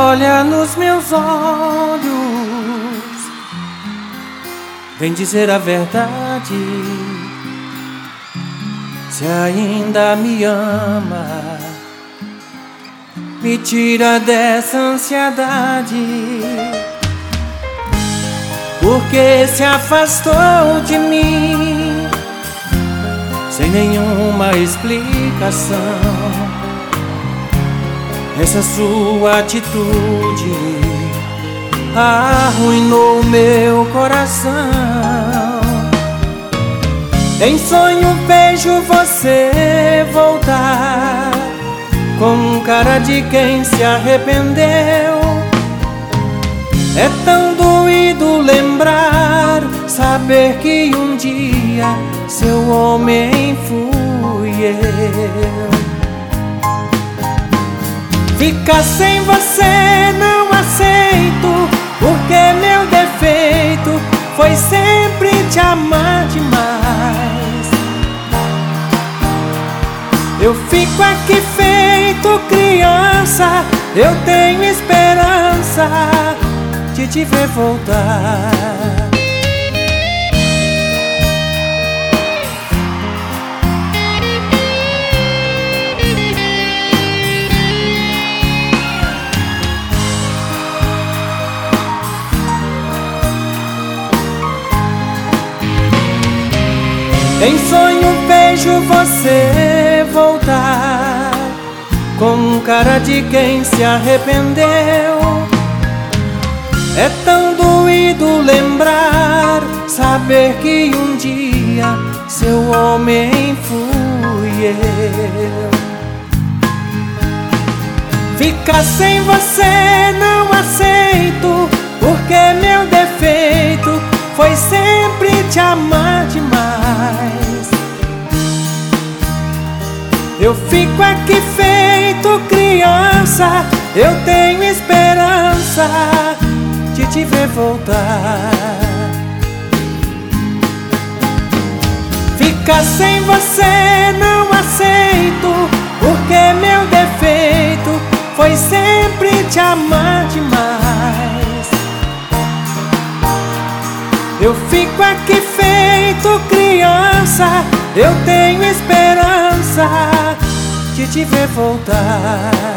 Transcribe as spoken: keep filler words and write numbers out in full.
olha nos meus olhos, vem dizer a verdade, se ainda me ama, me tira dessa ansiedade. Porque se afastou de mim sem nenhuma explicação. Essa sua atitude arruinou meu coração. Em sonho vejo você voltar com cara de quem se arrependeu. É tão doído lembrar, saber que um dia seu homem fui eu. Ficar sem você não aceito, porque meu defeito foi sempre te amar demais. Eu fico aqui feito criança, eu tenho esperança de te ver voltar. Em sonho vejo você voltar com cara de quem se arrependeu. É tão doído lembrar, saber que um dia seu homem fui eu. Ficar sem você não aceito, porque meu defeito foi sempre te amar demais. Eu fico aqui feito criança, eu tenho esperança de te ver voltar. Ficar sem você não aceito, porque meu defeito foi sempre te amar demais. Eu fico aqui feito criança, eu tenho esperança de te ver voltar.